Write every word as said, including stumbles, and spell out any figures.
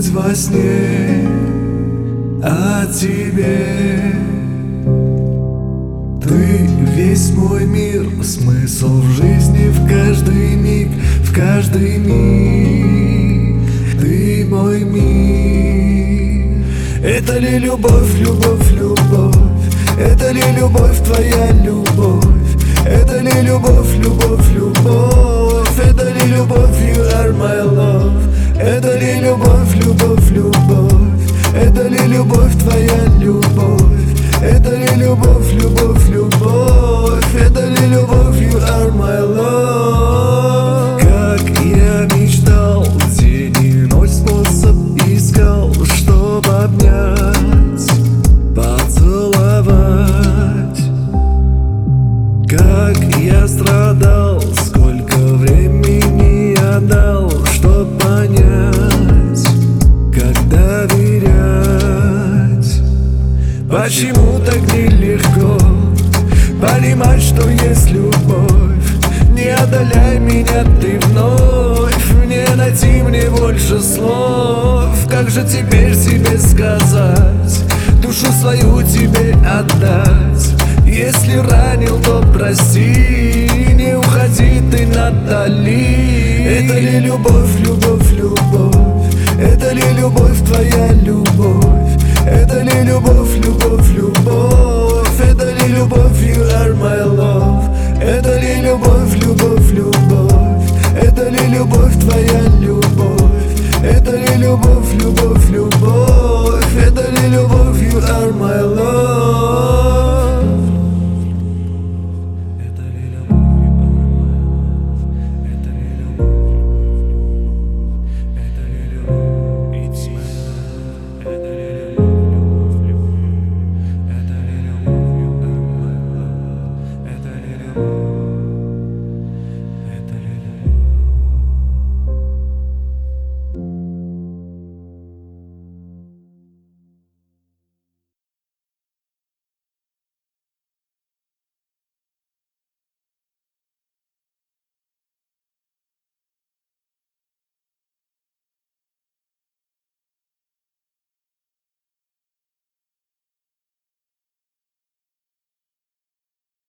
думать во сне о тебе. Ты весь мой мир, смысл в жизни в каждый миг, в каждый миг. Ты мой мир. Это ли любовь, любовь, любовь? Это ли любовь, твоя любовь? Это ли любовь, любовь, любовь? Это ли любовь, you are my love? Это ли любовь, любовь, любовь? Это ли любовь, твоя любовь? Это ли любовь, любовь, любовь? Это ли любовь, you are my love? Как я мечтал, день и ночь способ искал, чтоб обнять, поцеловать. Как я страдал, сколько времени отдал, чтоб понять, как доверять. Почему так нелегко понимать, что есть любовь? Не одоляй меня ты вновь, не найти мне больше слов. Как же теперь тебе сказать, душу свою тебе отдать? Если ранил, то прости, не уходи ты, Натали. Это ли любовь, любовь, любовь? Это ли любовь, твоя любовь? Это ли любовь, любовь, любовь? Это ли любовь, you are my love? Это ли любовь, любовь, любовь? Это ли любовь, твоя любовь? Это ли любовь, любовь, любовь? Это ли любовь, you are my love?